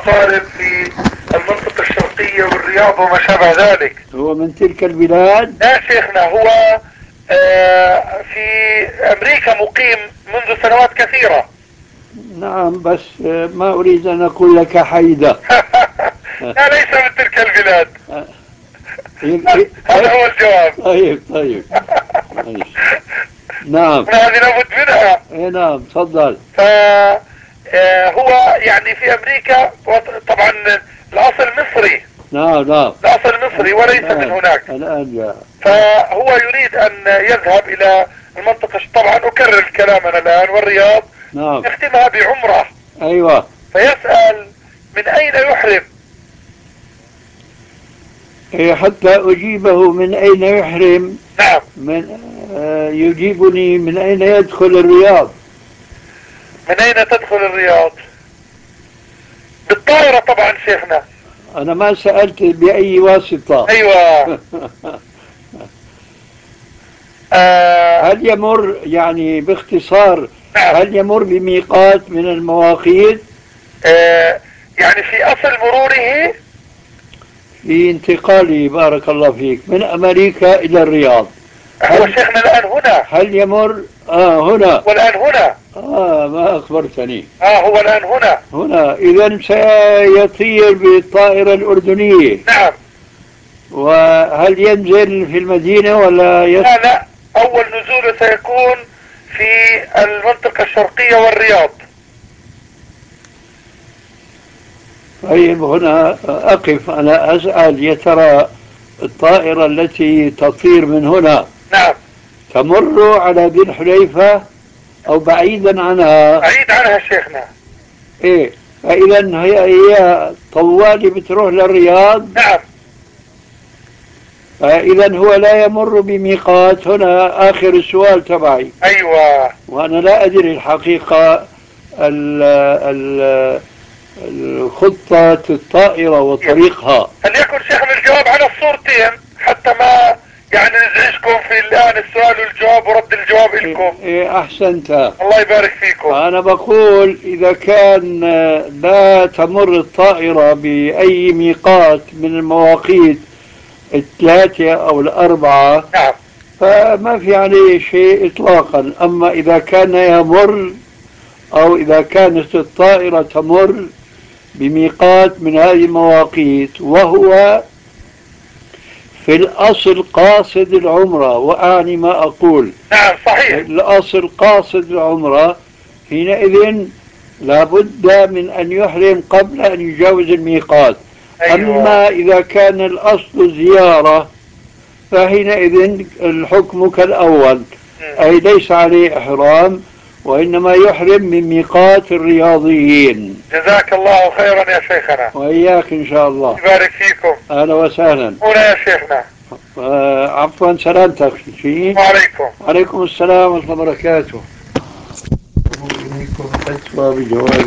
طالب في المنطقة الشرقية والرياض وما شابه ذلك. هو من تلك البلاد؟ لا شيخنا، هو في امريكا مقيم منذ سنوات كثيرة. نعم، بس ما أريد أن أقول لك حيدة. لا، ليس من تلك البلاد. هذا طيب هو الجواب. طيب طيب. ماشي. نعم. هذه لابد منها. اي نعم، تفضل. هو يعني في امريكا طبعا الاصل مصري. نعم نعم. الاصل مصري وليس من الآن هناك. الآن جاء. فهو يريد ان يذهب الى المنطقة، طبعا اكرر كلامنا الان، والرياض نعم. يختمها بعمرة. أيوة. فيسأل من اين يحرم. إيه، حتى أجيبه من أين يحرم. نعم. من يجيبني من أين يدخل الرياض. من اين تدخل الرياض؟ بالطائرة طبعا شيخنا. أنا ما سألت بأي واسطة. ايوه. هل يمر، يعني باختصار، نعم. هل يمر بميقات من المواقيت آه يعني في اصل مروره. في انتقالي، بارك الله فيك، من أمريكا إلى الرياض؟ هو هل شيخنا الان هنا. هل يمر هنا؟ والان هنا. ما أخبرتني. هو الان هنا. هنا، إذا سيطير بالطائرة الأردنية. نعم. وهل ينزل في المدينة ولا لا لا، اول نزول سيكون في المنطقة الشرقية والرياض. طيب، هنا أقف أنا أسأل، يا ترى الطائرة التي تطير من هنا نعم. تمر على ذي الحليفة أو بعيدا عنها؟ بعيد عنها شيخنا. إيه، فإذا هي طوالي بتروح للرياض. نعم. فإذا هو لا يمر بميقات. هنا آخر السؤال تبعي، ايوه. وأنا لا أدري الحقيقة ال ال الخطة الطائرة وطريقها. فليكن شيخنا الجواب على الصورتين حتى ما يعني نزعجكم في الان السؤال والجواب ورد الجواب لكم. إيه، أحسنت. الله يبارك فيكم. فأنا بقول إذا كان لا تمر الطائرة بأي ميقات من المواقيت الثلاثة أو الأربعة، نعم. فما في عليه شيء إطلاقا. أما إذا كان يمر، أو إذا كانت الطائرة تمر بميقات من هذه المواقيت وهو في الأصل قاصد العمرة، وأعني ما أقول، نعم في صحيح. الأصل قاصد العمرة، حينئذ لابد من أن يحرم قبل أن يجاوز الميقات. ايوه. أما إذا كان الأصل زيارة فحينئذ الحكم كالأول، أي ليس عليه إحرام، وإنما يحرم من ميقات الرياضيين. جزاك الله خيرا يا شيخنا. وإياك إن شاء الله. يبارك فيكم. أهلا وسهلا. هنا يا شيخنا. عفوا، سلامتك شيء. وعليكم. عليكم السلام ورحمة الله وبركاته. إليكم فتوى بجواز